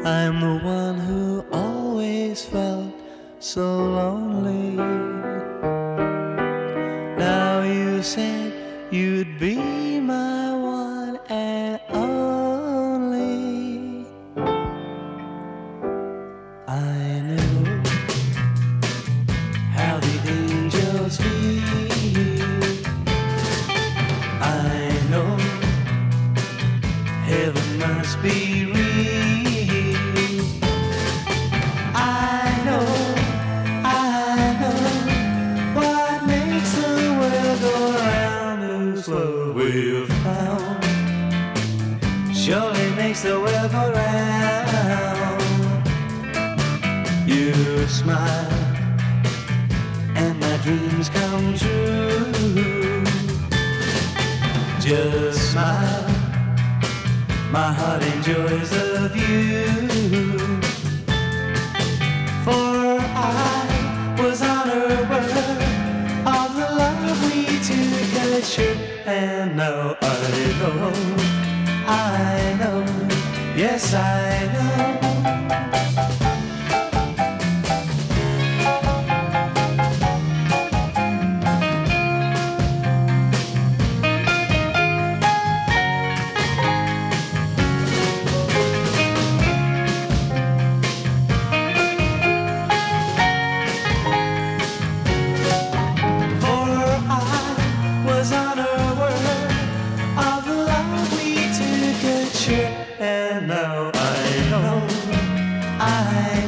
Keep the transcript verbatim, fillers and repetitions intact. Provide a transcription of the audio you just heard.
I'm the one who always felt so lonely. Now you said you'd be my one and only. I knew how the angels feel. I know heaven must be real. I know, I know what makes the world go round is what we've found. Surely makes the world go round. You smile and my dreams come true. Just smile, my heart enjoys the view. For I was unaware of the love we two had shared, and now I know, I know, yes I know. And now I know, I